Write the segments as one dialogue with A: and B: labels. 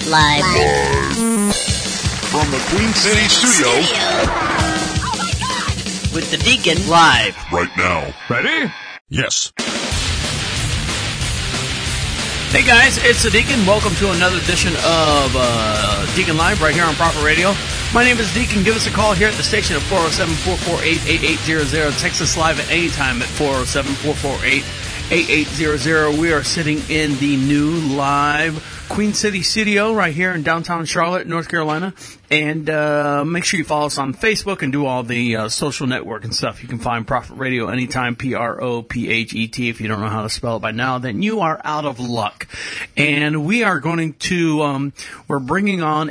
A: Live.
B: From the Queen City studio.
A: Oh my God! With the Deacon live.
B: Right now. Ready? Yes.
C: Hey guys, it's the Deacon. Welcome to another edition of Deacon Live right here on Prophet Radio. My name is Deacon. Give us a call here at the station at 407-448-8800. Text us live at any time at 407-448-8800. We are sitting in the new live Queen City studio right here in downtown Charlotte, North Carolina. And make sure you follow us on Facebook and do all the social network and stuff. You can find Prophet Radio anytime, Prophet. If you don't know how to spell it by now, then you are out of luck. And we are going to, we're bringing on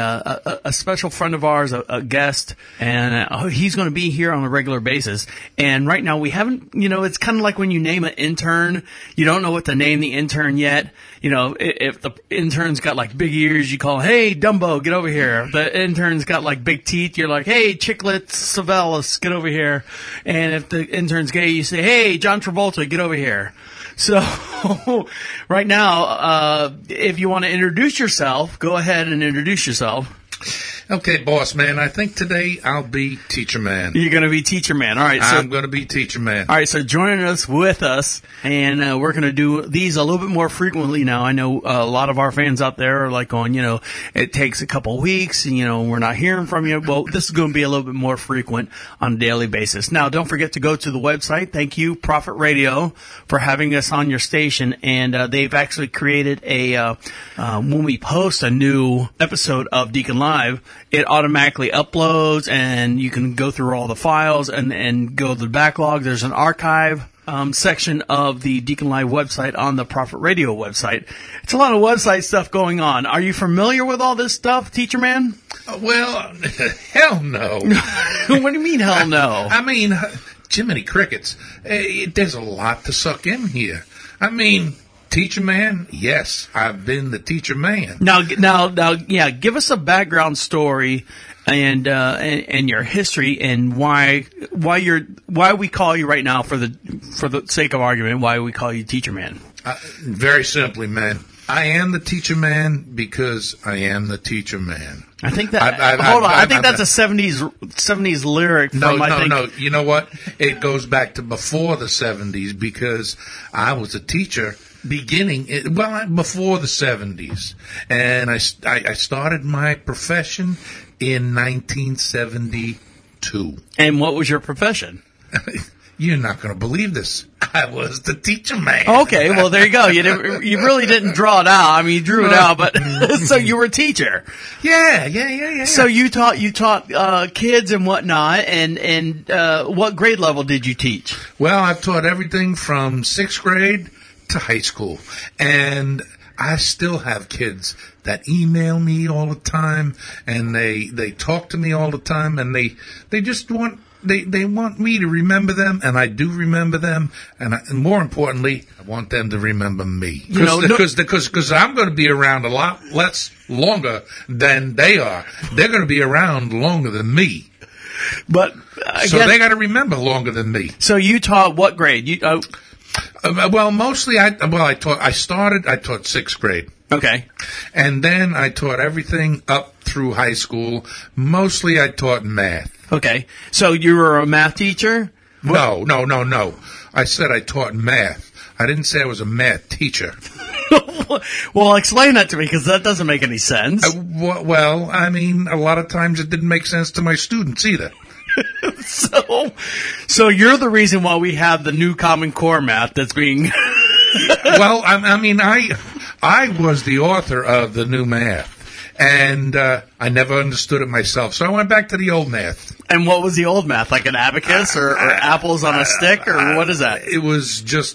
C: a special friend of ours, a guest, and he's going to be here on a regular basis. And right now we haven't, it's kind of like when you name an intern, you don't know what to name the intern yet. If the intern's got like big ears, you call, hey, Dumbo, get over here. The intern's got like big teeth, you're like, hey, Chiclet Savalas, get over here. And if the intern's gay, you say, hey, John Travolta, get over here. So right now, if you want to introduce yourself, go ahead and introduce yourself.
D: Okay, boss man, I think today I'll be teacher man.
C: You're going to be teacher man. All right. So
D: I'm going to be teacher man.
C: All right. So joining us with us, and we're going to do these a little bit more frequently now. I know a lot of our fans out there are like going, it takes a couple weeks, we're not hearing from you. Well, this is going to be a little bit more frequent on a daily basis. Now, don't forget to go to the website. Thank you, Prophet Radio, for having us on your station. And they've actually created when we post a new episode of Deacon Live, it automatically uploads, and you can go through all the files and go to the backlog. There's an archive section of the Deacon Live website on the Prophet Radio website. It's a lot of website stuff going on. Are you familiar with all this stuff, teacher man?
D: Well, hell no.
C: What do you mean, hell no?
D: I mean, Jiminy Crickets, there's a lot to suck in here. I mean, teacher man, yes, I've been the teacher man.
C: Now, yeah, give us a background story and your history and why we call you right now for the sake of argument, why we call you teacher man.
D: Very simply, man, I am the teacher man because I am the teacher man.
C: I think that. I think that's a '70s lyric.
D: No. You know what? It goes back to before the '70s because I was a teacher. Before the 70s. And I started my profession in 1972.
C: And what was your profession?
D: You're not going to believe this. I was the teacher man.
C: Okay, well, there you go. You really didn't draw it out. I mean, you drew it out, but so you were a teacher.
D: Yeah.
C: So you taught kids and whatnot, and what grade level did you teach?
D: Well, I've taught everything from 6th grade to high school, and I still have kids that email me all the time, and they talk to me all the time, and they just want they want me to remember them, and I do remember them, and more importantly, I want them to remember me because I'm going to be around a lot longer than they are. They're going to be around longer than me.
C: But
D: so they got to remember longer than me.
C: So you taught what grade?
D: Mostly I taught 6th grade.
C: Okay.
D: And then I taught everything up through high school. Mostly I taught math.
C: Okay. So you were a math teacher?
D: No. I said I taught math. I didn't say I was a math teacher.
C: Well, explain that to me, because that doesn't make any sense.
D: Well, I mean, a lot of times it didn't make sense to my students either.
C: So you're the reason why we have the new Common Core math that's being.
D: Well, I was the author of the new math, and I never understood it myself, so I went back to the old math.
C: And what was the old math? Like an abacus or apples on a stick, or what is that?
D: It was just,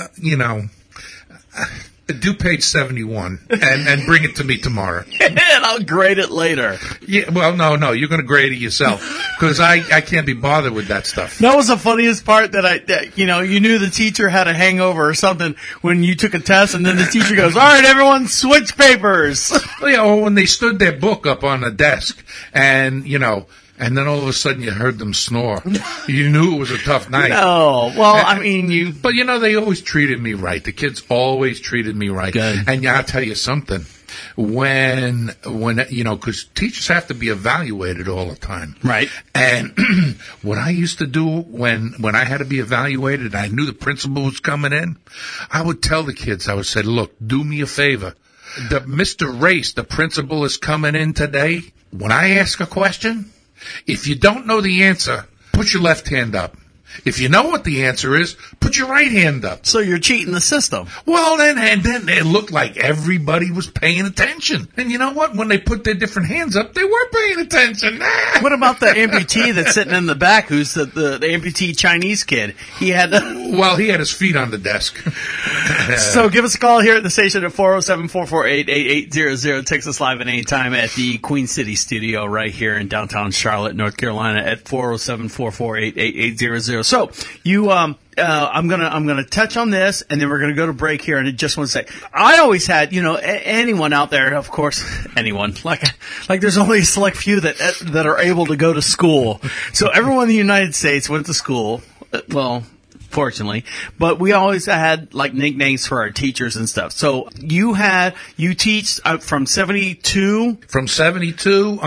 D: do page 71 and bring it to me tomorrow.
C: And I'll grade it later.
D: Yeah, well, no, you're going to grade it yourself because I can't be bothered with that stuff.
C: That was the funniest part that you knew the teacher had a hangover or something when you took a test, and then the teacher goes, "All right, everyone, switch papers."
D: Or when they stood their book up on the desk and and then all of a sudden you heard them snore. You knew it was a tough night.
C: No. Well, you...
D: But, they always treated me right. The kids always treated me right.
C: Good.
D: And I'll tell you something. when because teachers have to be evaluated all the time.
C: Right.
D: And what I used to do when I had to be evaluated, I knew the principal was coming in, I would tell the kids, I would say, look, do me a favor. Mr. Race, the principal, is coming in today. When I ask a question, if you don't know the answer, put your left hand up. If you know what the answer is, put your right hand up.
C: So you're cheating the system.
D: Well, then it looked like everybody was paying attention. And you know what? When they put their different hands up, they were paying attention.
C: What about the amputee that's sitting in the back, who's the amputee Chinese kid? He had
D: his feet on the desk.
C: So give us a call here at the station at 407-448-8800. Text us live at any time at the Queen City studio right here in downtown Charlotte, North Carolina at 407-448-8800. So you, I'm gonna touch on this, and then we're gonna go to break here. And I just want to say, I always had, anyone out there, of course, anyone like there's only a select few that are able to go to school. So everyone in the United States went to school. Well, fortunately, but we always had like nicknames for our teachers and stuff. So you teach from 72?
D: From 72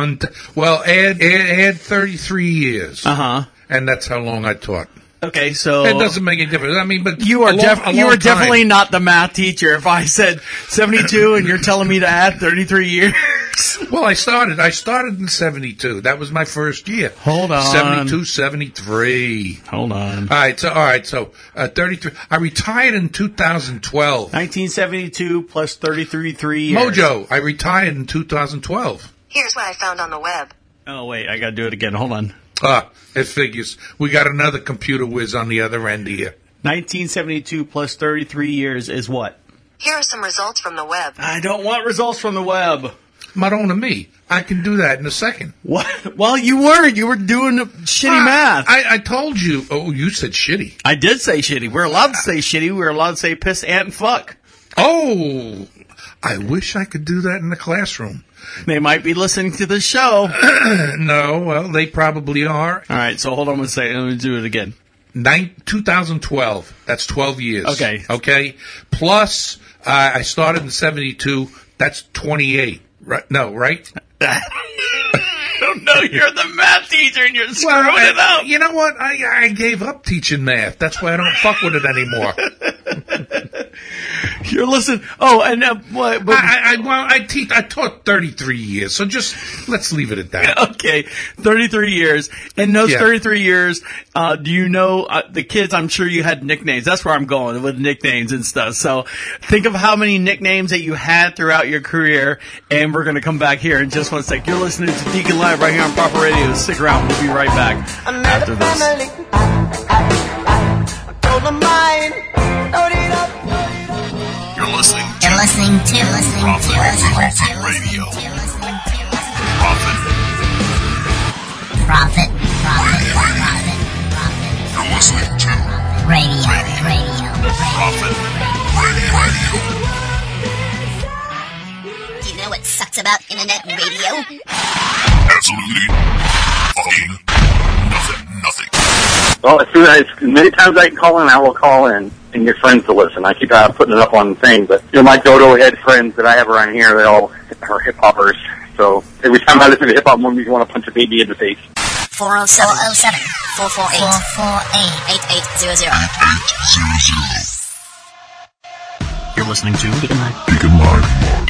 D: add 33 years. And that's how long I taught.
C: Okay, so
D: it doesn't make any difference. I mean, but
C: you are definitely not the math teacher. If I said 72 and you're telling me to add 33 years.
D: Well, I started in 72. That was my first year.
C: Hold on.
D: 72, 73.
C: Hold on.
D: All right. So 33. I retired in 2012.
C: 1972 plus 33 years.
D: Mojo, I retired in 2012.
E: Here's what I found on the web.
C: Oh, wait, I got to do it again. Hold on.
D: It figures. We got another computer whiz on the other end here.
C: 1972 plus 33 years is what?
E: Here are some results from the web.
C: I don't want results from the web.
D: Madonna me. I can do that in a second.
C: What? Well, you weren't. You were doing shitty math.
D: I told you. Oh, you said shitty.
C: I did say shitty. We're allowed to say shitty. We're allowed to say piss, ant, and fuck.
D: Oh, I wish I could do that in the classroom.
C: They might be listening to the show.
D: No, well, they probably are.
C: All right, so hold on one second. Let me do it again.
D: 2012. That's 12 years.
C: Okay.
D: Plus, I started in 72. That's 28. Right? No, right?
C: I don't know. You're the math teacher and you're screwing it up.
D: You know what? I gave up teaching math. That's why I don't fuck with it anymore.
C: You're listening. Oh, and what?
D: I taught 33 years, so just let's leave it at that.
C: Okay, 33 years. In those 33 years, do you know the kids? I'm sure you had nicknames. That's where I'm going with nicknames and stuff. So think of how many nicknames that you had throughout your career, and we're going to come back here in just one sec. You're listening to Deacon Live right here on Proper Radio. Stick around. We'll be right back after this.
B: You're listening to Radio.
F: Profit.
B: You're listening to
F: Radio.
B: Profit Radio.
F: Do you know what sucks about internet radio?
B: Absolutely fucking nothing.
G: Well, as many times I can call in, I will call in and get friends to listen. I keep putting it up on the thing, but my dodo-head friends that I have around here, they all are hip-hoppers. So every time I listen to hip-hop, one of them want to punch a baby in the face.
F: 407-448-8800.
C: You're listening to
B: Deacon Live.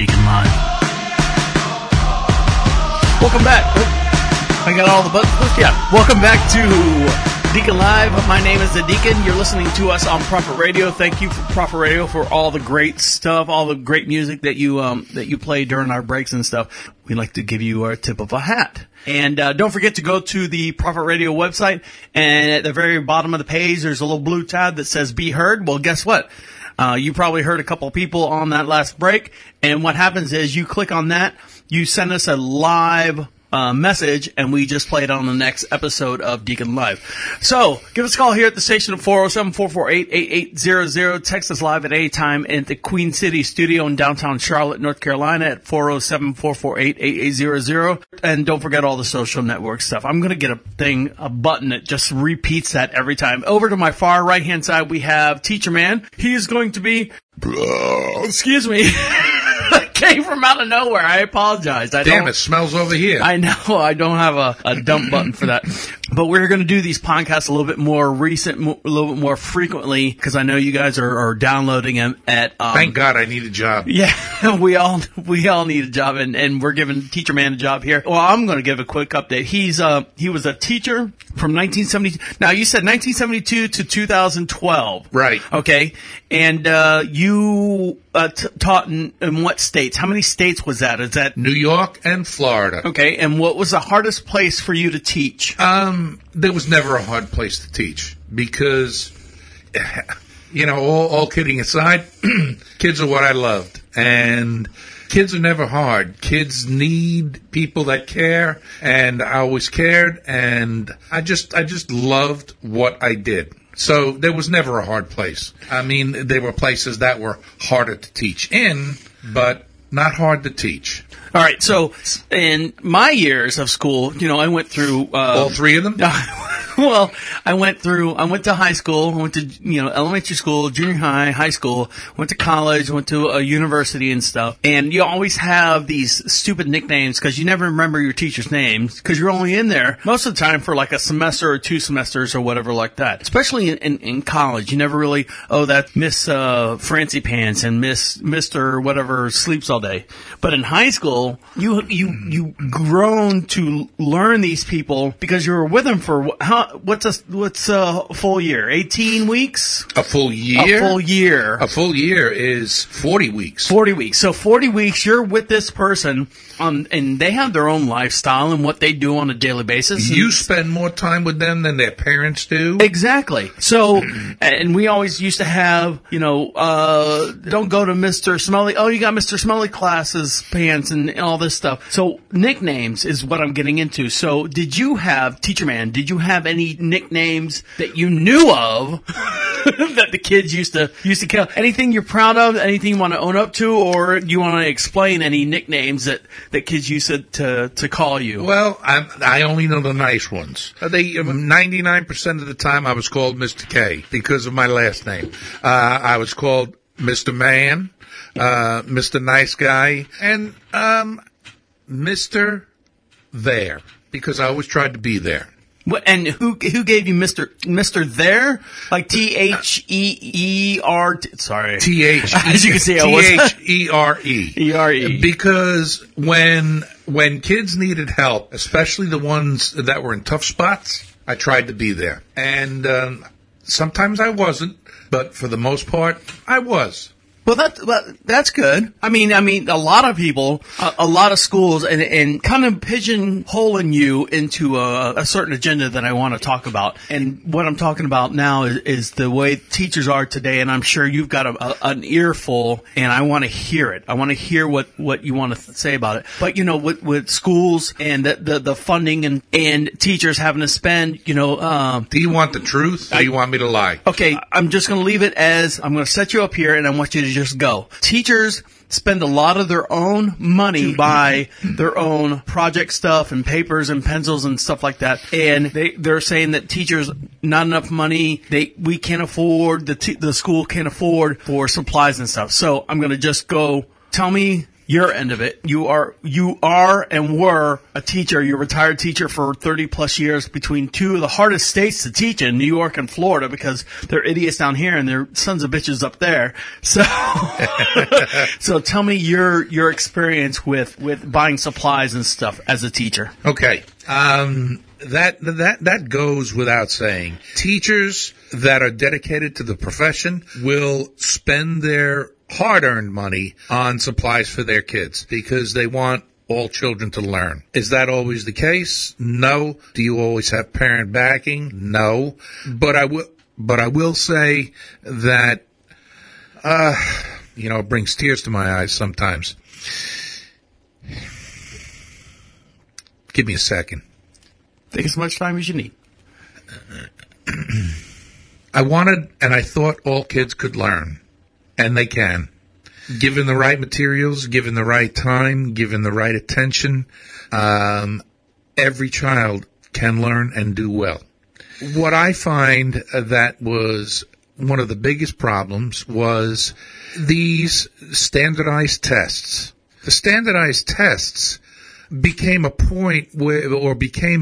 C: Welcome back. I got all the buttons pushed. Yeah. Welcome back to Deacon Live. My name is The Deacon. You're listening to us on Proper Radio. Thank you for Proper Radio for all the great stuff, all the great music that you play during our breaks and stuff. We'd like to give you our tip of a hat. And don't forget to go to the Proper Radio website, and at the very bottom of the page, there's a little blue tab that says Be Heard. Well, guess what? You probably heard a couple of people on that last break, and what happens is you click on that, you send us a live message, and we just play it on the next episode of Deacon Live. So, give us a call here at the station at 407-448-8800. Text us live at any time at the Queen City studio in downtown Charlotte, North Carolina at 407-448-8800. And don't forget all the social network stuff. I'm going to get a button that just repeats that every time. Over to my far right-hand side, we have Teacher Man. He is going to be... excuse me. I came from out of nowhere. I apologize.
D: Damn, it smells over here.
C: I know. I don't have a dump button for that. But we're going to do these podcasts a little bit more recent, a little bit more frequently, because I know you guys are downloading them at...
D: Thank God I need a job.
C: Yeah, we all need a job, and we're giving Teacher Man a job here. Well, I'm going to give a quick update. He was a teacher from 1972. Now, you said 1972 to 2012.
D: Right.
C: Okay. And you taught in what states? How many states was that? Is that...
D: New York and Florida.
C: Okay. And what was the hardest place for you to teach?
D: There was never a hard place to teach because, all kidding aside, kids are what I loved. And kids are never hard. Kids need people that care, and I always cared, and I just loved what I did. So there was never a hard place. I mean, there were places that were harder to teach in, but not hard to teach.
C: All right. So in my years of school, I went through
D: all three of them.
C: Well, I went to high school, went to, elementary school, junior high, high school, went to college, went to a university and stuff. And you always have these stupid nicknames because you never remember your teacher's names because you're only in there most of the time for like a semester or 2 semesters or whatever like that. Especially in college. You never really, that's Miss Francie Pants and Mr. whatever sleeps all day. But in high school, you grown to learn these people because you were with them for what's a full year? 18 weeks?
D: A full year?
C: A full year.
D: A full year is 40 weeks.
C: 40 weeks. So 40 weeks, you're with this person, and they have their own lifestyle and what they do on a daily basis.
D: You spend more time with them than their parents do?
C: Exactly. So, and we always used to have, don't go to Mr. Smelly. Oh, you got Mr. Smelly classes, pants, and all this stuff. So nicknames is what I'm getting into. So Teacher Man, did you have any nicknames that you knew of that the kids used to kill? Anything you're proud of? Anything you want to own up to? Or do you want to explain any nicknames that kids used to call you?
D: Well, I only know the nice ones. 99% of the time I was called Mr. K because of my last name. I was called Mr. Man, Mr. Nice Guy, and Mr. There because I always tried to be there.
C: And who gave you Mr. There? Like T-H-E-E-R... Sorry.
D: As you
C: can see,
D: T-H-E-R-E.
C: E-R-E.
D: Because when kids needed help, especially the ones that were in tough spots, I tried to be there. And sometimes I wasn't, but for the most part, I was.
C: Well, that's good. I mean, a lot of people, a lot of schools, and kind of pigeonholing you into a certain agenda that I want to talk about. And what I'm talking about now is the way teachers are today. And I'm sure you've got an earful, and I want to hear it. I want to hear what you want to say about it. But with schools and the funding and teachers having to spend,
D: Do you want the truth, or you want me to lie?
C: Okay, I'm just going to leave it as I'm going to set you up here, and I want you to just go. Teachers spend a lot of their own money by their own project stuff and papers and pencils and stuff like that. And they're saying that teachers, not enough money. We can't afford, the school can't afford for supplies and stuff. So I'm going to just go, tell me your end of it. You are and were a teacher. You're a retired teacher for 30 plus years between two of the hardest states to teach in, New York and Florida, because they're idiots down here and they're sons of bitches up there. So, so tell me your experience with buying supplies and stuff as a teacher.
D: Okay. That goes without saying. Teachers that are dedicated to the profession will spend their hard-earned money on supplies for their kids because they want all children to learn. Is that always the case? No. Do you always have parent backing? No. But I will say that, it brings tears to my eyes sometimes. Give me a second.
C: Take as much time as you need.
D: I wanted and I thought all kids could learn. And they can. Given the right materials, given the right time, given the right attention, every child can learn and do well. What I find that was one of the biggest problems was these standardized tests the standardized tests became a point where, or became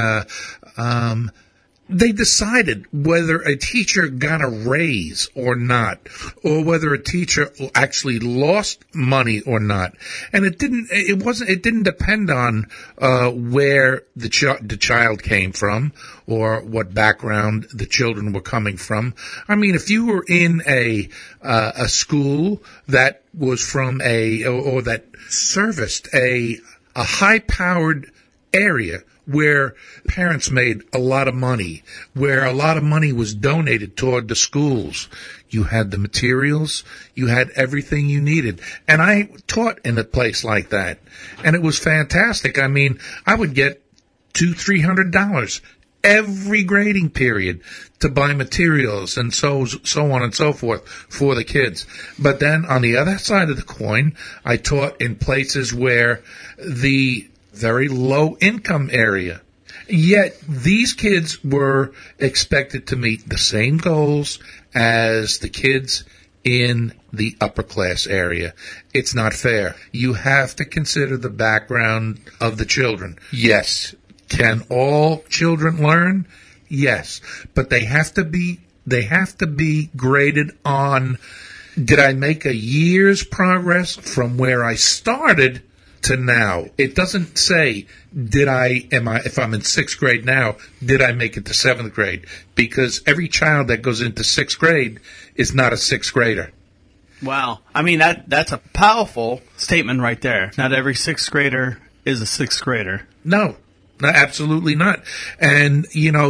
D: they decided whether a teacher got a raise or not, or whether a teacher actually lost money or not. And it didn't depend on where the child came from or what background the children were coming from. I mean, if you were in a school that was from or that serviced a high-powered area where parents made a lot of money, where a lot of money was donated toward the schools, you had the materials, you had everything you needed. And I taught in a place like that, and it was fantastic. I mean, I would get $200-300 every grading period to buy materials and so on and so forth for the kids. But then on the other side of the coin, I taught in places where the very low income area. Yet these kids were expected to meet the same goals as the kids in the upper class area. It's not fair. You have to consider the background of the children. Yes. Can all children learn? Yes. But they have to be graded on, did I make a year's progress from where I started to now? It doesn't say, if I'm in 6th grade now, did I make it to 7th grade? Because every child that goes into 6th grade is not a 6th grader.
C: Wow. I mean, that's a powerful statement right there. Not every 6th grader is a 6th grader.
D: No, absolutely not. And,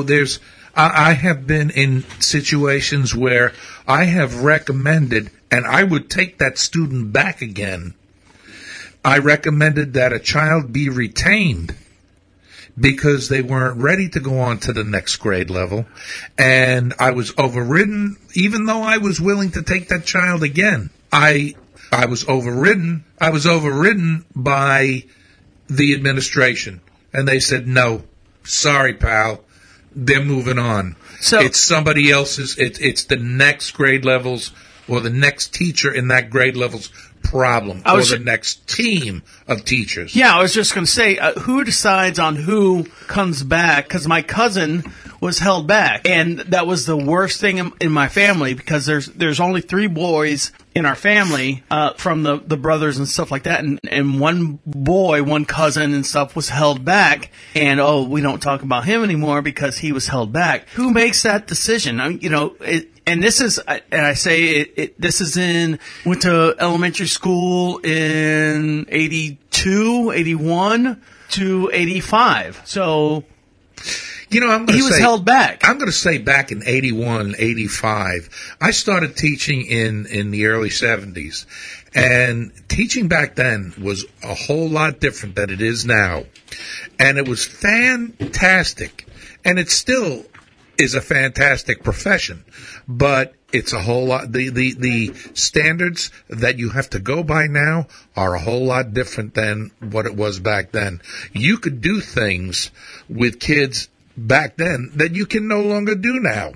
D: I have been in situations where I have recommended, and I would take that student back again, I recommended that a child be retained because they weren't ready to go on to the next grade level. And I was overridden, even though I was willing to take that child again. I was overridden. I was overridden by the administration. And they said, no, sorry, pal. They're moving on. So it's somebody else's, it's the next grade levels or the next teacher in that grade level's problem, or the next team of teachers.
C: Yeah, I was just going to say, who decides on who comes back? Because my cousin was held back, and that was the worst thing in my family, because there's only 3 boys in our family from the brothers and stuff like that, and one boy, one cousin and stuff was held back, and we don't talk about him anymore because he was held back. Who makes that decision? I mean, and this is, and I say this is went to elementary school in 82, 81 to 85. So, he was held back.
D: I'm going to say back in 81, 85, I started teaching in the early 70s. And teaching back then was a whole lot different than it is now. And it was fantastic. And it still is a fantastic profession, but it's a whole lot. The standards that you have to go by now are a whole lot different than what it was back then. You could do things with kids back then that you can no longer do now.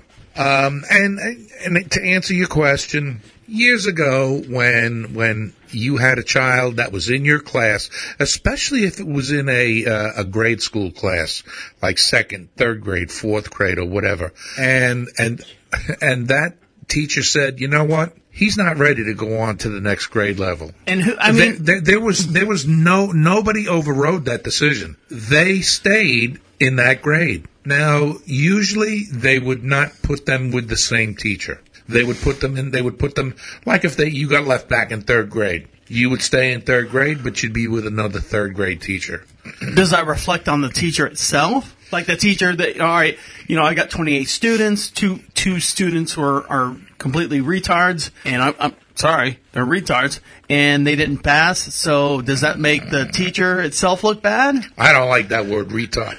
D: And to answer your question, years ago when you had a child that was in your class, especially if it was in a grade school class, like 2nd, 3rd grade, 4th grade, or whatever, and that teacher said, you know what? He's not ready to go on to the next grade level.
C: And
D: there was nobody overrode that decision. They stayed in that grade. Now, usually they would not put them with the same teacher. They would put them like if you got left back in 3rd grade. You would stay in 3rd grade, but you'd be with another 3rd grade teacher.
C: Does that reflect on the teacher itself? Like the teacher that, all right, I got 28 students, two students are completely retards, and I'm sorry, they're retards, and they didn't pass, so does that make the teacher itself look bad?
D: I don't like that word, retard.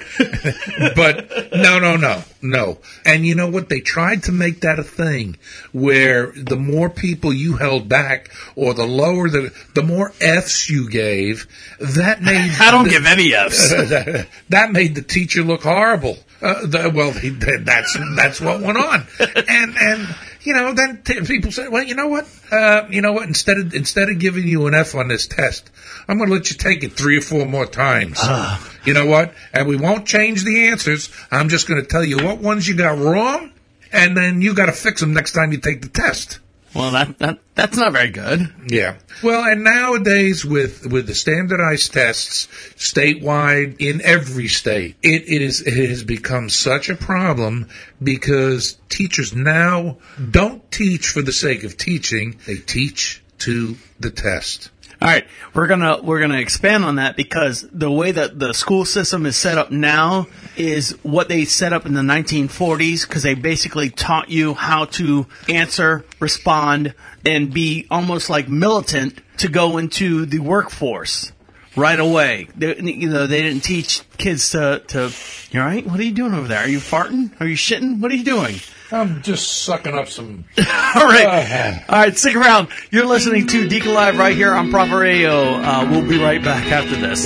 D: But no. And you know what? They tried to make that a thing where the more people you held back, or the lower the more Fs you gave, that made...
C: I don't give any Fs.
D: That made the teacher look horrible. That's what went on. And then people say, well, you know what? Instead of giving you an F on this test, I'm going to let you take it 3 or 4 more times. You know what? And we won't change the answers. I'm just going to tell you what ones you got wrong, and then you got to fix them next time you take the test.
C: Well, that's not very good.
D: Yeah. Well, and nowadays with the standardized tests statewide in every state, it has become such a problem because teachers now don't teach for the sake of teaching; they teach to the test.
C: All right, we're gonna expand on that because the way that the school system is set up now is what they set up in the 1940s, because they basically taught you how to answer, respond, and be almost like militant to go into the workforce right away. They didn't teach kids to. You all right? What are you doing over there? Are you farting? Are you shitting? What are you doing?
D: I'm just sucking up some.
C: All right, stick around. You're listening to Deacon Live right here on Prophet Radio. We'll be right back after this.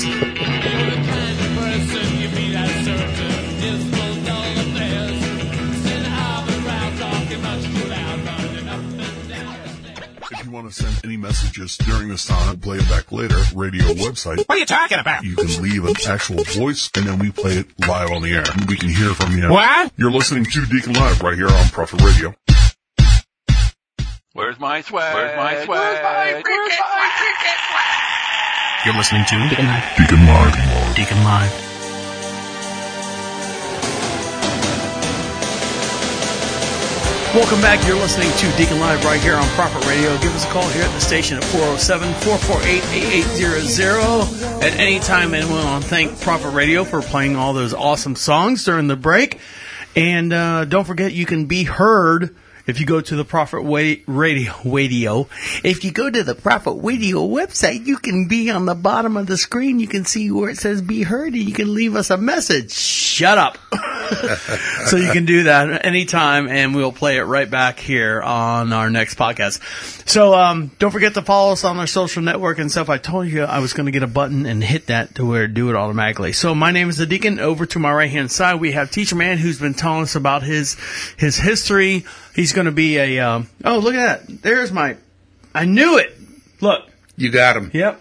B: If you want to send any messages during this time, play it back later, radio website.
H: What are you talking about?
B: You can leave an actual voice, and then we play it live on the air. We can hear from you.
H: What?
B: You're listening to Deacon Live right here on Prophet Radio.
H: Where's my swag? Where's my swag? Where's my cricket swag?
C: You're listening to Deacon Live.
B: Deacon Live.
C: Deacon Live. Welcome back. You're listening to Deacon Live right here on Prophet Radio. Give us a call here at the station at 407-448-8800. At any time, anyone want to thank Prophet Radio for playing all those awesome songs during the break. And don't forget, you can be heard if you go to the Prophet Radio. If you go to the Prophet Radio website, you can be on the bottom of the screen. You can see where it says be heard, and you can leave us a message. Shut up. So you can do that anytime, and we'll play it right back here on our next podcast. So don't forget to follow us on our social network and stuff. I told you I was going to get a button and hit that to where do it automatically. So my name is the Deacon. Over to my right-hand side, we have Teacher Man, who's been telling us about his history. He's going to be a, oh, look at that. There's I knew it. Look.
D: You got him.
C: Yep.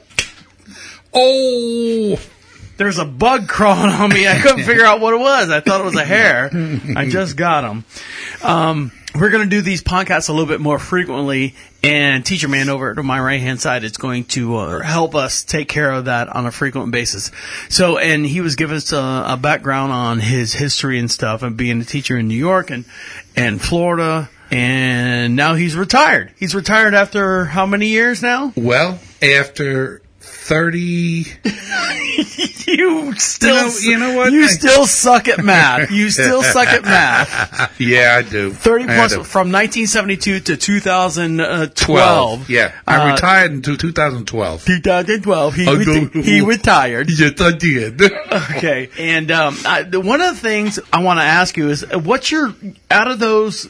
D: Oh!
C: There's a bug crawling on me. I couldn't figure out what it was. I thought it was a hair. I just got him. We're going to do these podcasts a little bit more frequently, and Teacher Man over to my right-hand side is going to help us take care of that on a frequent basis. So, and he was giving us a background on his history and stuff, and being a teacher in New York and Florida, and now he's retired. He's retired after how many years now?
D: Well, after 30...
C: You still suck at math. You still suck at math.
D: Yeah, I do.
C: 30 plus from 1972 to 2012.
D: Yeah, I retired in 2012.
C: 2012. He retired.
D: Yes, I did.
C: Okay, and one of the things I want to ask you is, what's your out of those?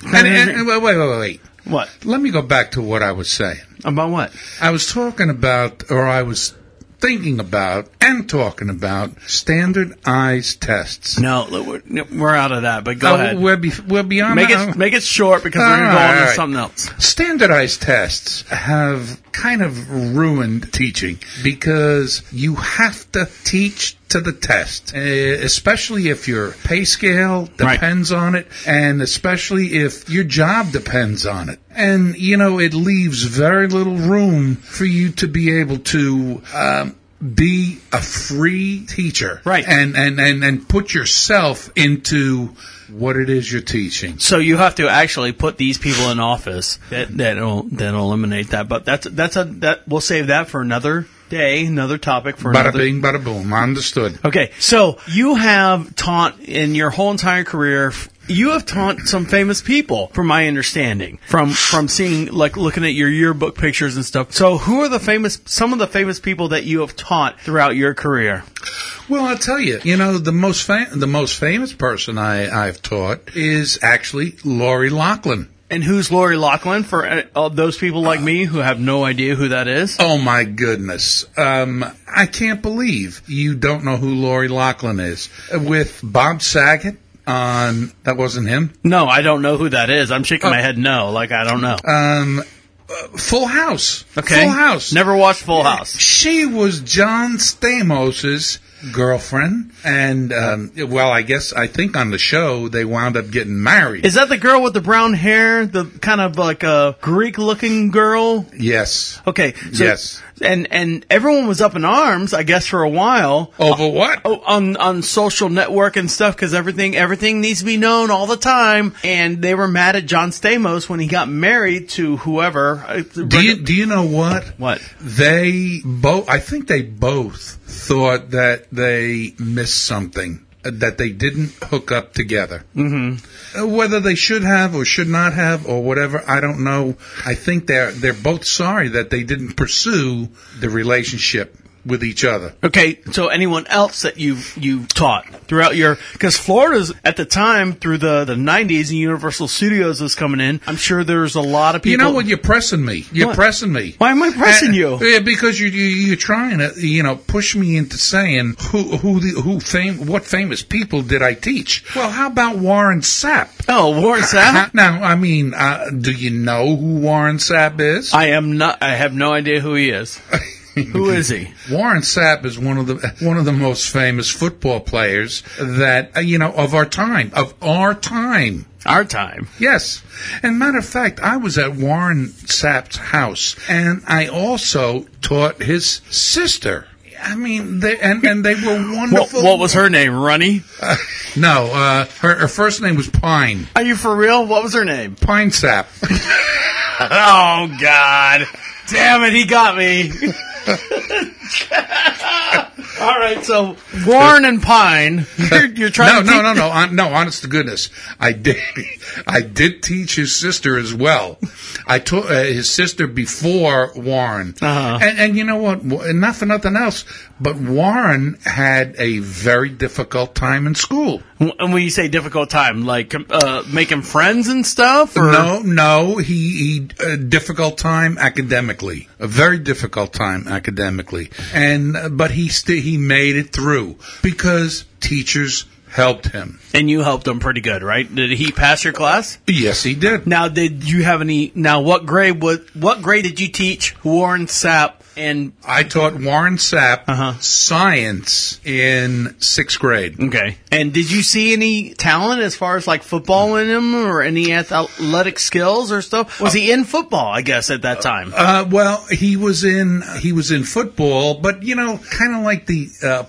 D: Wait.
C: What?
D: Let me go back to what I was saying.
C: About what?
D: I was talking about, or I was thinking about and talking about standardized tests.
C: No, we're out of that, but go ahead.
D: We're beyond that.
C: Make it short because we're going to go on to something else.
D: Standardized tests have kind of ruined teaching because you have to teach to the test, especially if your pay scale depends on it, and especially if your job depends on it. And, it leaves very little room for you to be able to be a free teacher.
C: Right.
D: And put yourself into what it is you're teaching.
C: So you have to actually put these people in office that'll eliminate that. But that we'll save that for another day, another topic for
D: bada
C: another.
D: Bing, bada boom. Understood.
C: Okay, so you have taught in your whole entire career. You have taught some famous people, from my understanding, from seeing, looking at your yearbook pictures and stuff. So who are some of the famous people that you have taught throughout your career?
D: Well, I'll tell you, the most famous person I've taught is actually Lori Loughlin.
C: And who's Lori Loughlin for those people like me who have no idea who that is?
D: Oh, my goodness. I can't believe you don't know who Lori Loughlin is. With Bob Saget on, that wasn't him?
C: No, I don't know who that is. I'm shaking my head no, like I don't know.
D: Full House.
C: Okay.
D: Full House.
C: Never watched Full House.
D: She was John Stamos' girlfriend, and I think on the show they wound up getting married.
C: Is that the girl with the brown hair, the kind of like a Greek-looking girl?
D: Yes.
C: Okay. So,
D: Yes.
C: And everyone was up in arms, I guess, for a while.
D: Over what?
C: On social network and stuff, because everything needs to be known all the time. And they were mad at John Stamos when he got married to whoever.
D: Do you know what?
C: What?
D: I think they both thought that they missed something, that they didn't hook up together. Mm-hmm. Whether they should have or should not have or whatever, I don't know. I think they're both sorry that they didn't pursue the relationship with each other.
C: Okay, so anyone else that you taught throughout your... Because Florida's, at the time, through the 90s, and Universal Studios was coming in, I'm sure there's a lot of people...
D: You know what? You're pressing me. You're pressing me.
C: Why am I pressing you?
D: Yeah, because you're trying to, push me into saying what famous people did I teach? Well, how about Warren Sapp?
C: Oh, Warren Sapp?
D: Now, I mean, do you know who Warren Sapp is?
C: I have no idea who he is. Who is he?
D: Warren Sapp is one of the most famous football players that of our time.
C: Our time.
D: Yes. And matter of fact, I was at Warren Sapp's house, and I also taught his sister. I mean, they were wonderful.
C: What was her name? Runny?
D: No, her first name was Pine.
C: Are you for real? What was her name?
D: Pine Sapp.
C: Oh, God. Damn it, he got me. All right, so Warren and Pine, you're trying to...
D: No, honest to goodness. I did teach his sister as well. I taught his sister before Warren.
C: Uh-huh.
D: And you know what? Not for nothing else, but Warren had a very difficult time in school.
C: And when you say difficult time, like making friends and stuff? Or?
D: No, he difficult time academically. A very difficult time academically. But he made it through because teachers helped him.
C: And you helped him pretty good, right? Did he pass your class?
D: Yes, he did.
C: Now, did you have any... Now, what grade did you teach Warren Sapp? And
D: I taught Warren Sapp science in 6th grade.
C: Okay. And did you see any talent as far as like football in him or any athletic skills or stuff? Was he in football, I guess, at that time?
D: Well, he was in football, but kind of like the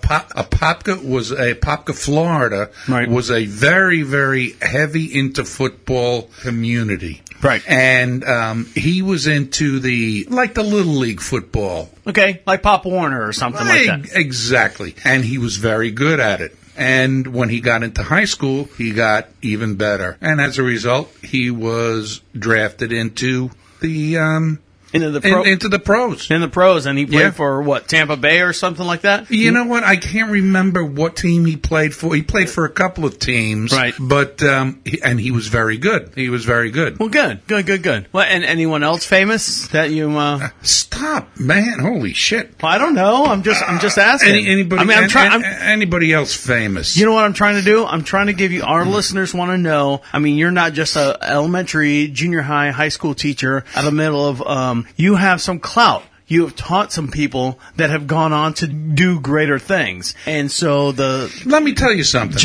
D: Apopka, Florida,
C: right,
D: was a very, very heavy into football community.
C: Right.
D: And he was into the Little League football.
C: Okay, like Pop Warner or something like that.
D: Exactly. And he was very good at it. And when he got into high school, he got even better. And as a result, he was drafted into the... Into the pros.
C: In the pros, and he played for, what, Tampa Bay or something like that?
D: You know what? I can't remember what team he played for. He played for a couple of teams.
C: Right.
D: But, and he was very good. He was very good.
C: Well, good. Well, and anyone else famous that you,
D: Stop, man. Holy shit.
C: Well, I don't know. I'm just asking.
D: Anybody else famous?
C: You know what I'm trying to do? I'm trying to give you, our listeners want to know, I mean, you're not just a elementary, junior high, high school teacher out of the middle of, you have some clout. You have taught some people that have gone on to do greater things. And so
D: let me tell you something.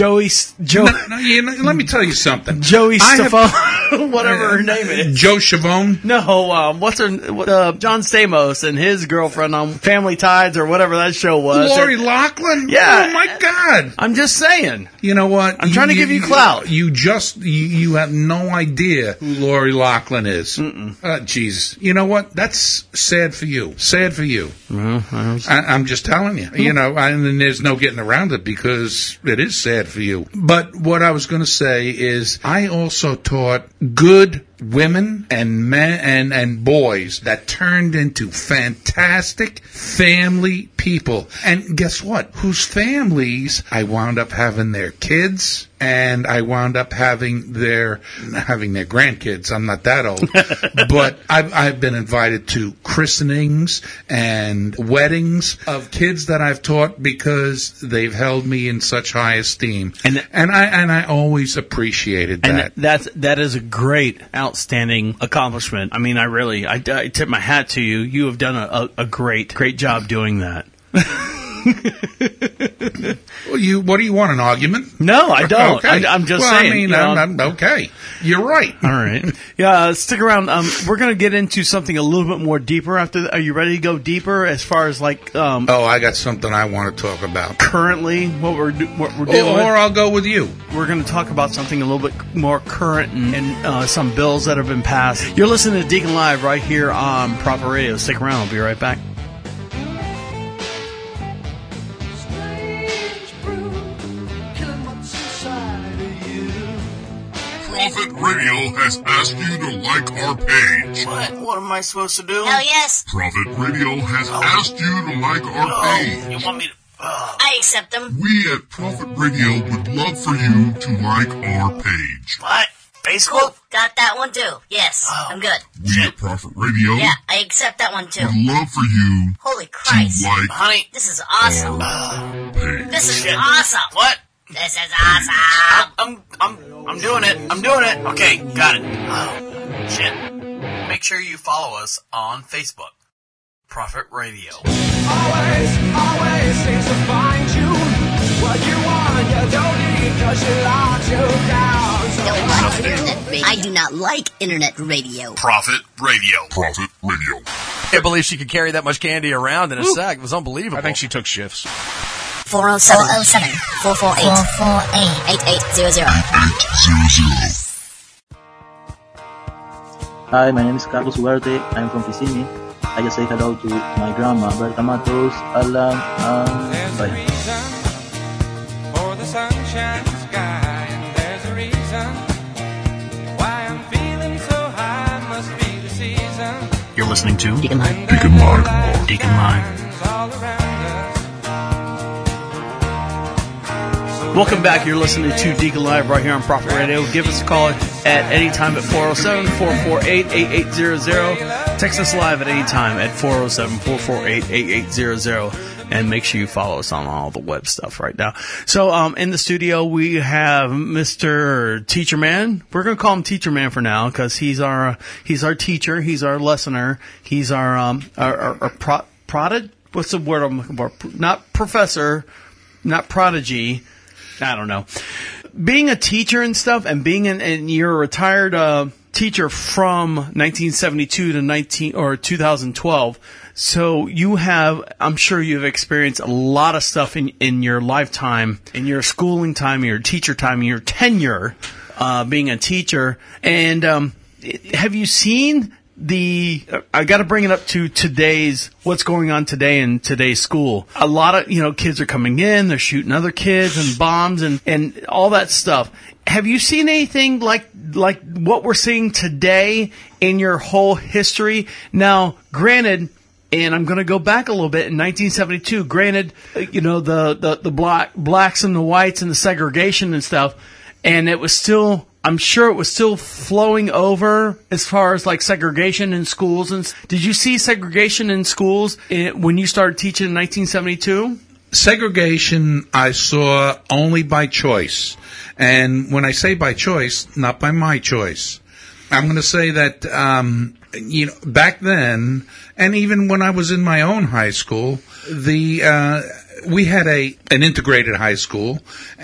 D: Let me tell you something.
C: Joey Stefan, whatever her name is.
D: Joe Chavone?
C: No, what's her, John Stamos and his girlfriend on Family Ties or whatever that show was.
D: Lori Loughlin?
C: Yeah.
D: Oh my God.
C: I'm just saying.
D: You know what?
C: I'm trying to give you clout.
D: You have no idea who Lori Loughlin is. Jesus. You know what? That's sad for you. Sad for you. I'm just telling you. And there's no getting around it because it is sad for you. But what I was going to say is I also taught good women and men and boys that turned into fantastic family people. And guess what? Whose families I wound up having their kids, and I wound up having their grandkids. I'm not that old, but I've been invited to christenings and weddings of kids that I've taught because they've held me in such high esteem, and I always appreciated that.
C: And that is a great, outstanding accomplishment. I mean, I tip my hat to you. You have done a great job doing that.
D: Well, what do you want, an argument?
C: No, I don't.
D: Okay.
C: I'm just saying.
D: I mean, I'm okay. You're right.
C: All right. Yeah, stick around. We're going to get into something a little bit more deeper after. Are you ready to go deeper as far as like?
D: I got something I want to talk about.
C: Currently, what we're doing.
D: Or I'll go with you.
C: We're going to talk about something a little bit more current and some bills that have been passed. You're listening to Deacon Live right here on Proper Radio. Stick around. I'll be right back.
B: Prophet Radio has asked you to like our page.
A: What am I supposed to do?
F: Hell yes.
B: Prophet Radio has asked you to like our page.
A: You want me to...
F: I accept them.
B: We at Prophet Radio would love for you to like our page.
A: What? Facebook?
F: Cool. Got that one too. Yes, I'm good.
B: We at Prophet Radio
F: Yeah, I accept that one too.
B: would love for you
F: Holy Christ.
B: to like
A: Honey.
F: This is awesome.
B: our page.
F: This is
A: Shit.
F: awesome.
A: What?
F: This is awesome.
A: I'm doing it. I'm doing it. Okay, got it. Oh, shit. Make sure you follow us on Facebook. Prophet Radio.
I: Always seems to find you. What you want, you don't need, 'cause she locks you down.
F: Don't like internet radio. I do not like internet radio.
B: Prophet Radio. Prophet Radio.
J: Can't believe she could carry that much candy around in a sack. It was unbelievable.
K: I think she took shifts.
F: 407-448-8800.
L: Hi, my name is Carlos Ugarte. I'm from Kissimmee. I just say hello to my grandma, Berta Matos, Alan, bye.
I: For the sunshine sky, and there's a reason why I'm feeling so high. Must be the season.
C: You're listening to
F: Deacon Live.
B: Deacon Live.
C: Deacon Live.
I: All around us.
C: Welcome back. You're listening to Deacon Live right here on Prophet Radio. Give us a call at any time at 407-448-8800. Text us live at any time at 407-448-8800. And make sure you follow us on all the web stuff right now. So in the studio, we have Mr. Teacher Man. We're going to call him Teacher Man for now because he's our teacher. He's our lessoner. He's our prodigy. What's the word I'm looking for? Not professor, not prodigy. I don't know. Being a teacher and stuff, and and you're a retired teacher from 1972 to 2012. So you have, I'm sure you've experienced a lot of stuff in your lifetime, in your schooling time, your teacher time, your tenure, being a teacher. And have you seen I got to bring it up to what's going on today in today's school. A lot of, kids are coming in, they're shooting other kids and bombs and all that stuff. Have you seen anything like what we're seeing today in your whole history? Now, granted, and I'm going to go back a little bit in 1972, granted, the blacks and the whites and the segregation and stuff, and it was still, I'm sure it was still flowing over as far as like segregation in schools. And did you see segregation in schools when you started teaching in 1972?
D: Segregation I saw only by choice. And when I say by choice, not by my choice. I'm going to say that, back then, and even when I was in my own high school, we had an integrated high school,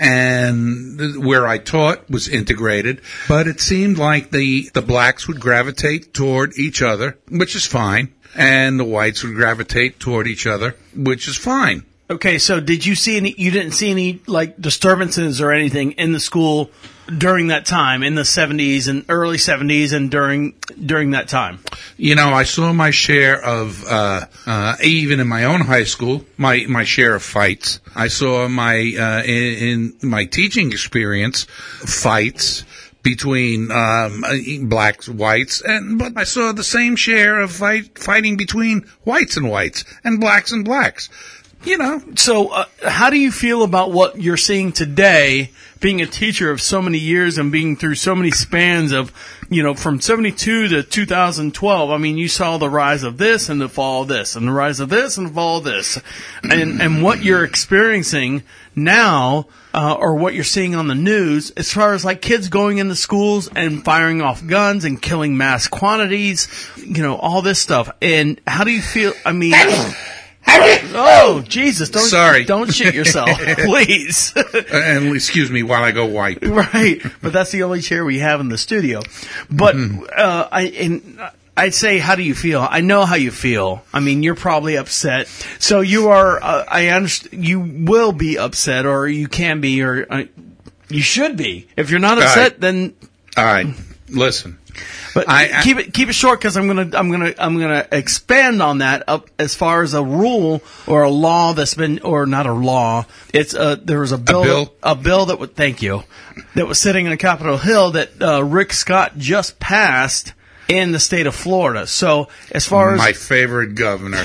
D: and where I taught was integrated, but it seemed like the blacks would gravitate toward each other, which is fine, and the whites would gravitate toward each other, which is fine.
C: Okay, so did you see you didn't see any like disturbances or anything in the school during that time, in the 70s and early 70s and during that time?
D: I saw my share of, even in my own high school, my share of fights. I saw in my teaching experience, fights between blacks, whites, but I saw the same share of fighting between whites and whites and blacks and blacks. You know.
C: So, how do you feel about what you're seeing today, being a teacher of so many years and being through so many spans of, from 72 to 2012? I mean, you saw the rise of this and the fall of this and the rise of this and the fall of this. And what you're experiencing now, or what you're seeing on the news, as far as like kids going into schools and firing off guns and killing mass quantities, all this stuff. And how do you feel? I mean... Oh, Jesus. Don't shit yourself, please.
D: And excuse me while I go wipe.
C: Right. But that's the only chair we have in the studio. But, I'd say, how do you feel? I know how you feel. I mean, you're probably upset. So you are, I understand, you will be upset, or you can be, or you should be. If you're not upset, then.
D: All right. Listen.
C: But keep it short, because I'm gonna expand on that up as far as a rule or a law that's been, or not a law. It's there was a bill that was sitting in Capitol Hill that Rick Scott just passed in the state of Florida. So as far as
D: my favorite governor.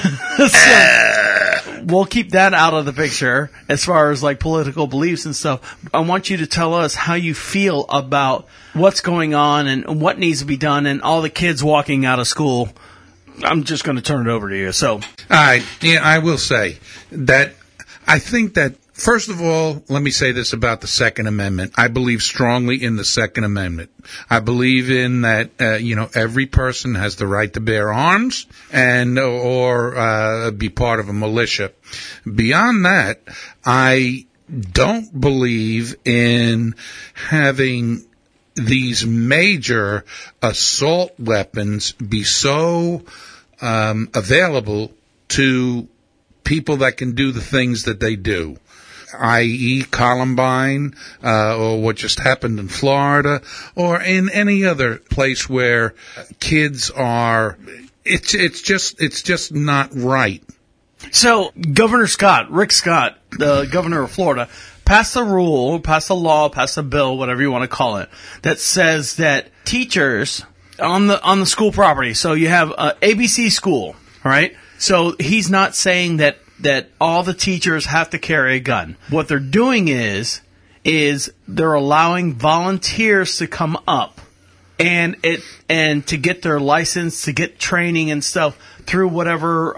C: We'll keep that out of the picture as far as like political beliefs and stuff. I want you to tell us how you feel about what's going on and what needs to be done and all the kids walking out of school. I'm just going to turn it over to you. So,
D: I will say that I think that, first of all, let me say this about the Second Amendment. I believe strongly in the Second Amendment. I believe in that, every person has the right to bear arms and or be part of a militia. Beyond that, I don't believe in having these major assault weapons be so available to people that can do the things that they do, i.e. Columbine, or what just happened in Florida, or in any other place where kids are. It's just not right.
C: So Governor Scott, Rick Scott, the governor of Florida, passed a rule, passed a law, passed a bill, whatever you want to call it, that says that teachers on the school property. So you have ABC school, right? So he's not saying that all the teachers have to carry a gun. What they're doing is they're allowing volunteers to come up and to get their license, to get training and stuff through whatever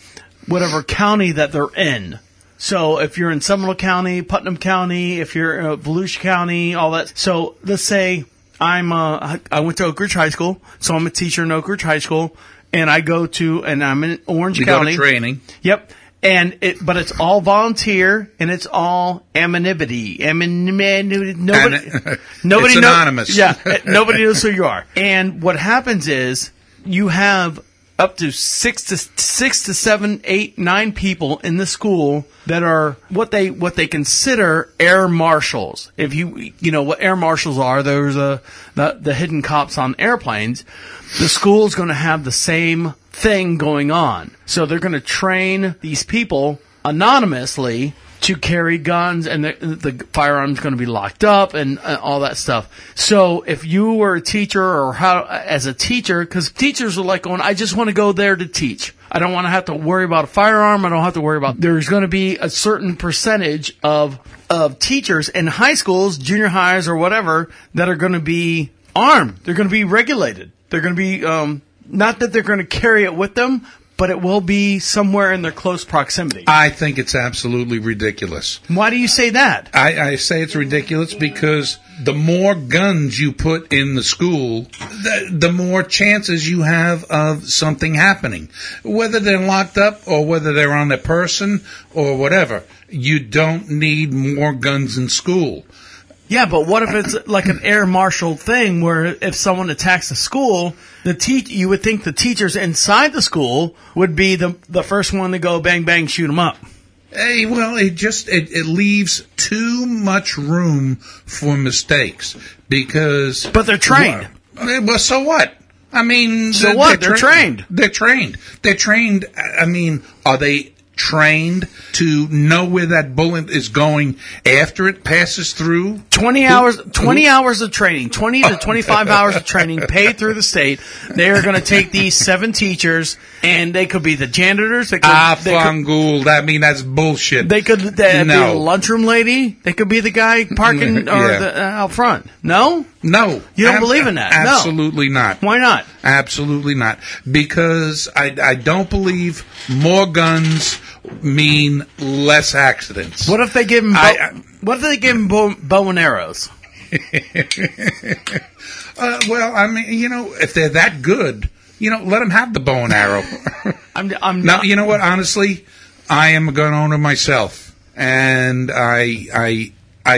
C: county that they're in. So if you're in Seminole County, Putnam County, if you're in Volusia County, all that. So let's say I went to Oak Ridge High School, so I'm a teacher in Oak Ridge High School, and I'm in Orange County.
D: You go to training.
C: Yep. But it's all volunteer, and it's all anonymity. Nobody
D: it's anonymous.
C: Nobody knows who you are. And what happens is you have up to 6 to 7, 8, 9 people in the school that are what they consider air marshals. If you know what air marshals are, there's the hidden cops on airplanes. The school is going to have the same thing going on. So they're going to train these people anonymously to carry guns, and the firearm's going to be locked up and all that stuff. So if you were a teacher, or as a teacher, because teachers are like going, I just want to go there to teach. I don't want to have to worry about a firearm. I don't have to worry about. There's going to be a certain percentage of teachers in high schools, junior highs, or whatever, that are going to be armed. They're going to be regulated. They're going to be not that they're going to carry it with them, but it will be somewhere in their close proximity.
D: I think it's absolutely ridiculous.
C: Why do you say that?
D: I say it's ridiculous because the more guns you put in the school, the more chances you have of something happening. Whether they're locked up or whether they're on their person or whatever, you don't need more guns in school.
C: Yeah, but what if it's like an air marshal thing where if someone attacks a school, you would think the teachers inside the school would be the first one to go bang, bang, shoot them up.
D: Hey, well, it leaves too much room for mistakes because...
C: But they're trained.
D: Well, so what? I mean...
C: So what? They're trained.
D: They're trained. They're trained. I mean, are they trained to know where that bullet is going after it passes through?
C: 20 hours of training, 20 to 25 hours of training paid through the state. They are going to take these 7 teachers, and they could be the janitors.
D: Fangool. That's bullshit.
C: They could be the lunchroom lady. They could be the guy parking out front. No?
D: No.
C: You don't believe in that?
D: Absolutely not.
C: Why not?
D: Absolutely not. Because I don't believe more guns mean less accidents.
C: What if they give them bow and arrows?
D: If they're that good, let them have the bow and arrow. Now, you know what? Honestly, I am a gun owner myself, and I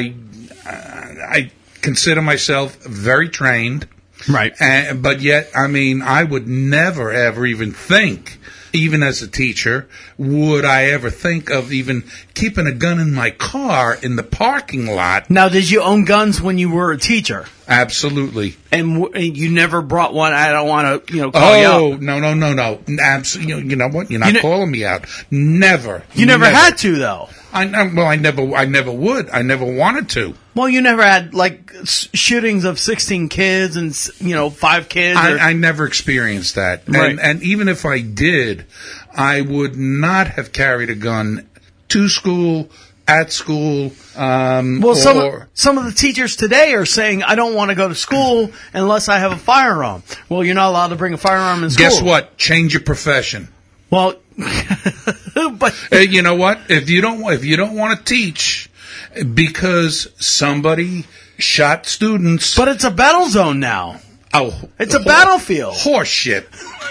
D: consider myself very trained.
C: Right.
D: But yet, I would never, ever even think, even as a teacher, would I ever think of even keeping a gun in my car in the parking lot.
C: Now, did you own guns when you were a teacher?
D: Absolutely.
C: And you never brought one? I don't want to, call you out.
D: Oh, no. Absolutely. You know what? You're not calling me out. Never.
C: You never had to, though.
D: I never would. I never wanted to.
C: Well, you never had, shootings of 16 kids and, 5 kids?
D: I never experienced that.
C: Right.
D: And even if I did, I would not have carried a gun to school, at school.
C: Some of the teachers today are saying, I don't want to go to school unless I have a firearm. Well, you're not allowed to bring a firearm in school.
D: Guess what? Change your profession.
C: Well,
D: but you know what? If you don't want to teach because somebody shot students,
C: but it's a battle zone now.
D: Oh,
C: it's a battlefield.
D: Horse shit.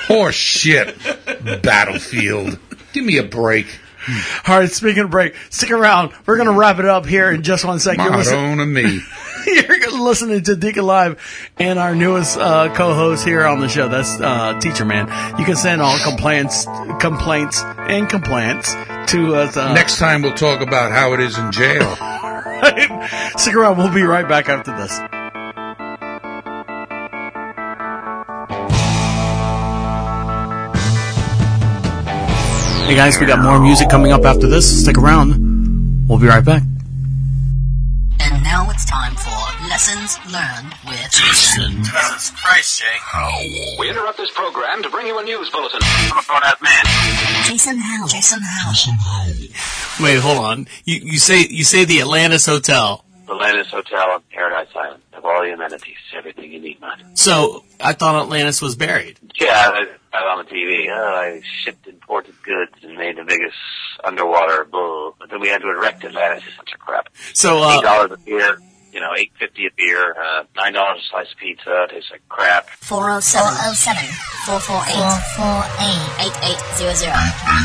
D: Battlefield. Give me a break.
C: All right, speaking of break, stick around. We're going to wrap it up here in just 1 second. You're listening to Deacon Live and our newest co-host here on the show. That's Teacher Man. You can send all complaints to us.
D: Next time we'll talk about how it is in jail.
C: Stick around. We'll be right back after this. Hey guys, we got more music coming up after this. Stick around. We'll be right back.
F: And now it's time for Lessons Learned with Jason.
A: Jesus Christ, Jay.
B: Howell.
K: We interrupt this program to bring you a news bulletin.
A: I'm a grown-up man.
F: Jason Howell.
C: Wait, hold on. You say the Atlantis Hotel.
M: The Atlantis Hotel on Paradise Island. Have all the amenities, everything you need, man.
C: So, I thought Atlantis was buried.
M: Yeah, I on the TV. I shipped imported goods and made the biggest underwater bull. But then we had to erect Atlantis. It's such a crap.
C: So,
M: $8 a beer, $8.50 a beer, $9 a slice of pizza. It tastes like crap.
F: 407-448-8800.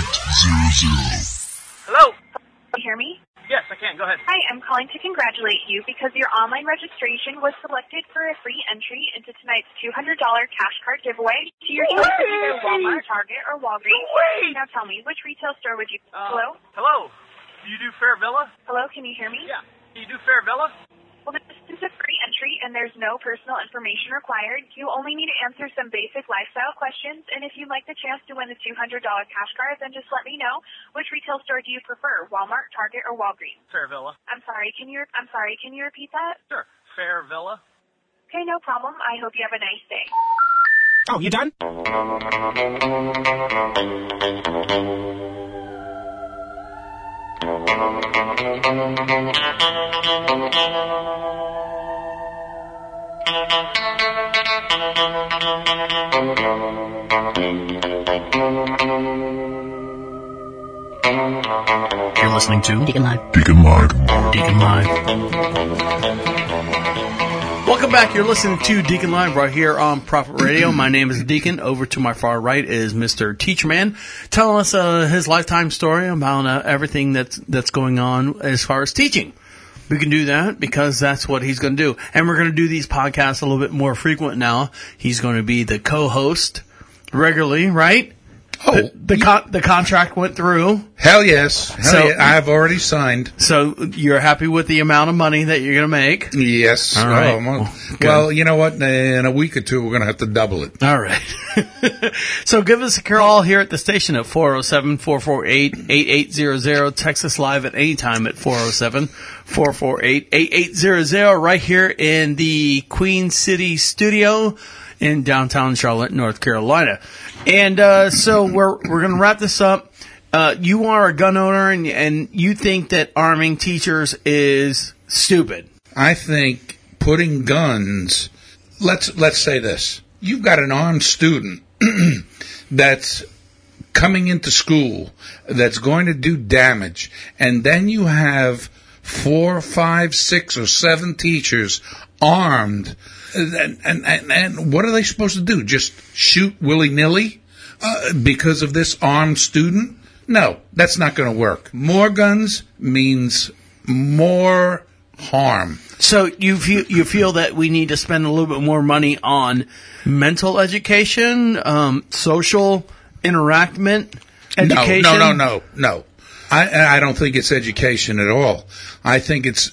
N: Hello? Can you hear me?
C: Yes, I can. Go ahead.
N: Hi, I'm calling to congratulate you because your online registration was selected for a free entry into tonight's $200 cash card giveaway to your choice of either Walmart, Target, or Walgreens. Now tell me, which retail store would you... Hello?
C: Hello? Do you do Fair Villa?
N: Hello, can you hear me?
C: Yeah. Do you do Fair Villa?
N: Well, this is a free entry, and there's no personal information required. You only need to answer some basic lifestyle questions, and if you'd like the chance to win the $200 cash card, then just let me know. Which retail store do you prefer, Walmart, Target, or Walgreens?
C: Fair Villa.
N: I'm sorry, can you repeat that?
C: Sure. Fair Villa.
N: Okay, no problem. I hope you have a nice day.
C: Oh, you done? You're listening to
F: Deacon Live.
C: Welcome back. You're listening to Deacon Live right here on Prophet Radio. My name is Deacon. Over to my far right is Mr. Teacher Man, telling us his lifetime story about everything that's going on as far as teaching. We can do that because that's what he's going to do. And we're going to do these podcasts a little bit more frequent now. He's going to be the co-host regularly, right?
D: Oh,
C: the contract went through.
D: Hell yes.
C: So-
D: Yeah. I've already signed.
C: So you're happy with the amount of money that you're going to make?
D: Yes.
C: All right.
D: Well, you know what? In a week or two, we're going to have to double it.
C: All right. So give us a call here at the station at 407-448-8800. Text us live at any time at 407-448-8800 right here in the Queen City studio in downtown Charlotte, North Carolina. And so we're going to wrap this up. You are a gun owner and you think that arming teachers is stupid.
D: I think putting guns, let's say this. You've got an armed student that's coming into school that's going to do damage, and then you have 4, 5, 6, or 7 teachers armed, and what are they supposed to do? Just shoot willy-nilly because of this armed student? No, that's not going to work. More guns means more harm.
C: So you feel that we need to spend a little bit more money on mental education, social interactment, education?
D: No. I don't think it's education at all. I think it's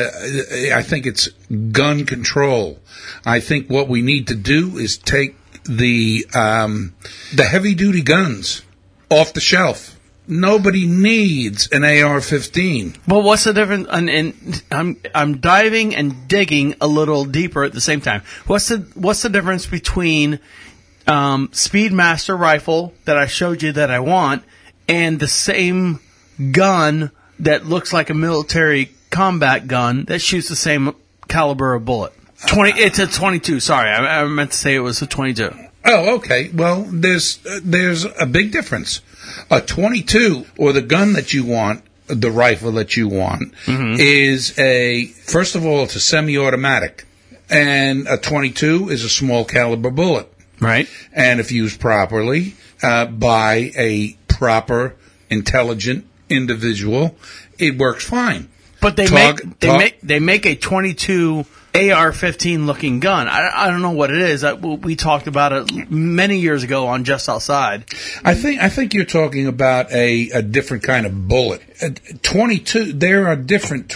D: gun control. I think what we need to do is take the heavy duty guns off the shelf. Nobody needs an AR-15.
C: Well, what's the difference? And I'm diving and digging a little deeper at the same time. What's the difference between Speedmaster rifle that I showed you that I want and the same gun that looks like a military combat gun that shoots the same caliber of bullet? It's a 22. Sorry, I meant to say it was a 22.
D: Oh, okay. Well, there's a big difference. A 22, or the gun that you want, the rifle that you want, is first of all, it's a semi-automatic. And a 22 is a small caliber bullet.
C: Right.
D: And if used properly, by a proper, intelligent individual, it works fine.
C: But they make a 22 AR-15 looking gun. I don't know what it is. We talked about it many years ago on Just Outside.
D: I think you're talking about a different kind of bullet. 22. There are different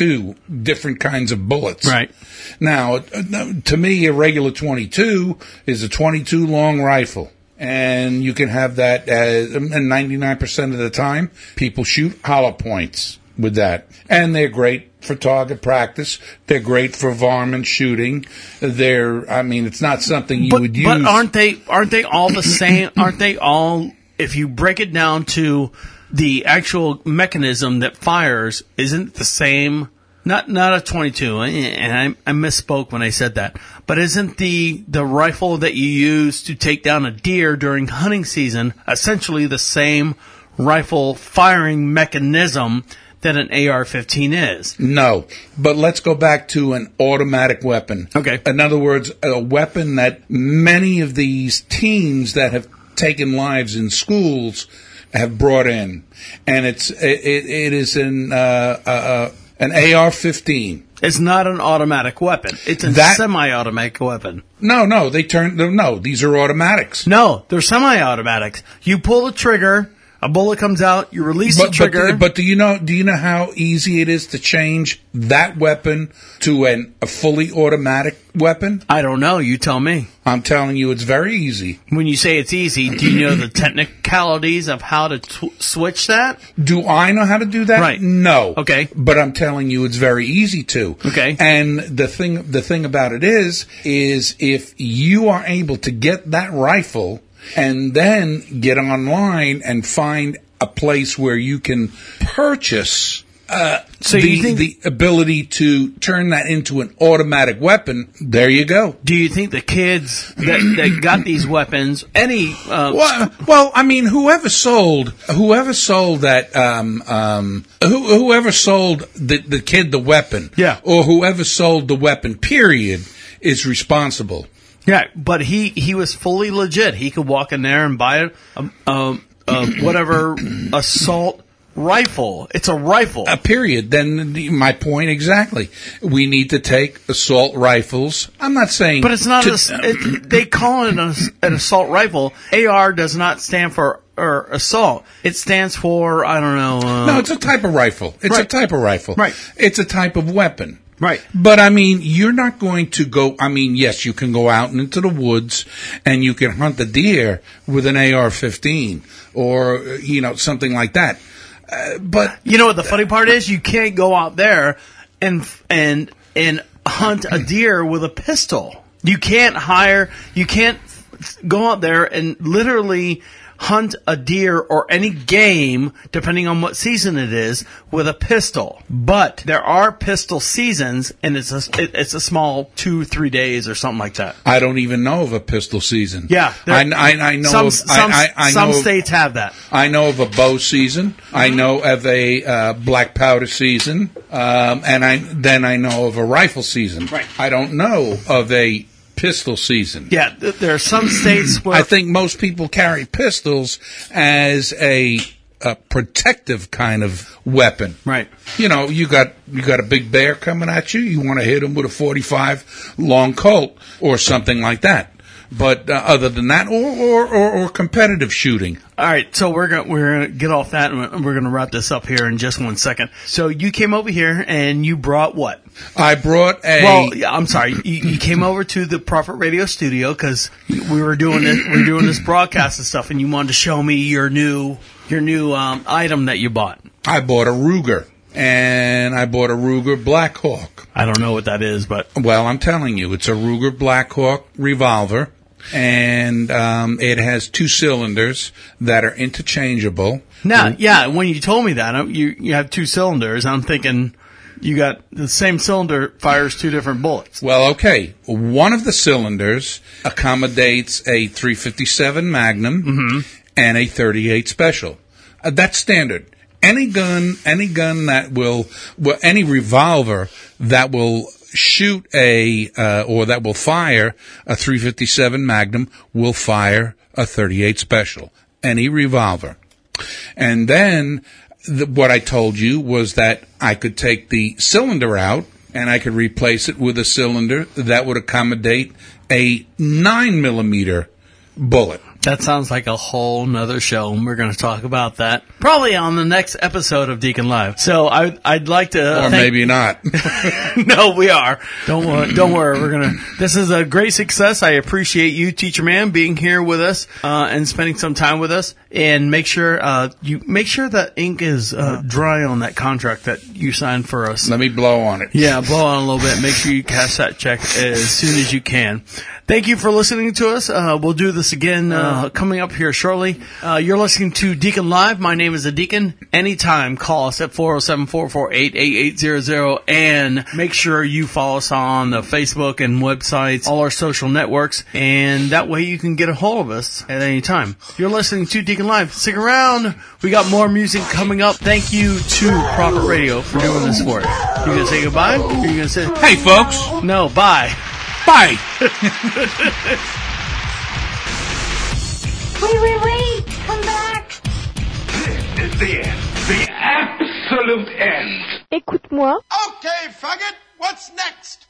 D: kinds of bullets.
C: Right.
D: Now, to me, a regular 22 is a 22 long rifle. And you can have that, and 99% of the time, people shoot hollow points with that. And they're great for target practice. They're great for varmint shooting. It's not something you would use.
C: But aren't they all the same? Aren't they all, if you break it down to the actual mechanism that fires, isn't it the same? Not a 22, and I misspoke when I said that. But isn't the rifle that you use to take down a deer during hunting season essentially the same rifle firing mechanism that an AR-15 is?
D: No, but let's go back to an automatic weapon.
C: Okay.
D: In other words, a weapon that many of these teens that have taken lives in schools have brought in, and it is an AR-15.
C: It's not an automatic weapon. It's a semi-automatic weapon.
D: No, these are automatics.
C: No, they're semi-automatics. You pull the trigger, a bullet comes out, you release the trigger.
D: But do you know how easy it is to change that weapon to a fully automatic weapon?
C: I don't know. You tell me.
D: I'm telling you, it's very easy.
C: When you say it's easy, do you know the technicalities of how to switch that?
D: Do I know how to do that?
C: Right.
D: No.
C: Okay.
D: But I'm telling you, it's very easy to.
C: Okay.
D: And the thing about it is if you are able to get that rifle and then get online and find a place where you can purchase the ability to turn that into an automatic weapon, there you go.
C: Do you think the kids that got these weapons,
D: well, I mean, whoever sold that, whoever sold the kid the weapon,
C: yeah,
D: or whoever sold the weapon, period, is responsible.
C: Yeah, but he was fully legit. He could walk in there and buy whatever assault rifle. It's a rifle.
D: Period. Then my point exactly. We need to take assault rifles. I'm not saying...
C: But it's not... they call it an assault rifle. AR does not stand for assault. It stands for, I don't know...
D: no, it's a type of rifle. It's a type of rifle.
C: Right.
D: It's a type of weapon.
C: Right.
D: But, I mean, you're not going to go... I mean, yes, you can go out into the woods and you can hunt the deer with an AR-15 or, something like that. But...
C: You know what the funny part is? You can't go out there and hunt a deer with a pistol. You can't go out there and literally hunt a deer or any game, depending on what season it is, with a pistol. But there are pistol seasons, and it's a small 2-3 days or something like that.
D: I don't even know of a pistol season.
C: Yeah,
D: I know.
C: Some states have that.
D: I know of a bow season. I know of a black powder season, and I know of a rifle season.
C: Right.
D: I don't know of a pistol season.
C: Yeah, there are some states where...
D: I think most people carry pistols as a protective kind of weapon.
C: Right.
D: You got a big bear coming at you. You want to hit him with a .45 long Colt or something like that. But other than that, or competitive shooting.
C: All right, so we're gonna get off that, and we're gonna wrap this up here in just 1 second. So you came over here and you brought what?
D: I brought a...
C: Well, I'm sorry. You came over to the Prophet Radio studio because we were doing this broadcast and stuff, and you wanted to show me your new item that you bought.
D: I bought a Ruger. And I bought a Ruger Blackhawk.
C: I don't know what that is, but...
D: Well, I'm telling you, it's a Ruger Blackhawk revolver. And it has 2 cylinders that are interchangeable.
C: Now, yeah, when you told me that, you have 2 cylinders, I'm thinking you got the same cylinder fires 2 different bullets.
D: Well, okay. One of the cylinders accommodates a .357 Magnum and a .38 Special. That's standard. Any gun that will any revolver that will shoot or that will fire a .357 Magnum will fire a .38 Special. Any revolver. And then what I told you was that I could take the cylinder out and I could replace it with a cylinder that would accommodate a 9mm bullet.
C: That sounds like a whole nother show, and we're going to talk about that probably on the next episode of Deacon Live. So I'd like to...
D: Or maybe not.
C: No, we are. Don't worry. This is a great success. I appreciate you, Teacher Man, being here with us, and spending some time with us. And make sure that ink is dry on that contract that you signed for us.
D: Let me blow on it.
C: Yeah, blow on a little bit. Make sure you cash that check as soon as you can. Thank you for listening to us. We'll do this again coming up here shortly. You're listening to Deacon Live. My name is the Deacon. Anytime, call us at 407-448-8800, and make sure you follow us on the Facebook and websites, all our social networks, and that way you can get a hold of us at any time. You're listening to Deacon Live. Stick around. We got more music coming up. Thank you to Prophet Radio for doing this for us. You going to say goodbye? Or you going to say...
D: Hey, folks.
C: No, bye.
D: Bye.
O: Wait. Come back.
P: This is the end. The absolute end.
O: Écoute-moi.
P: Okay, faggot. What's next?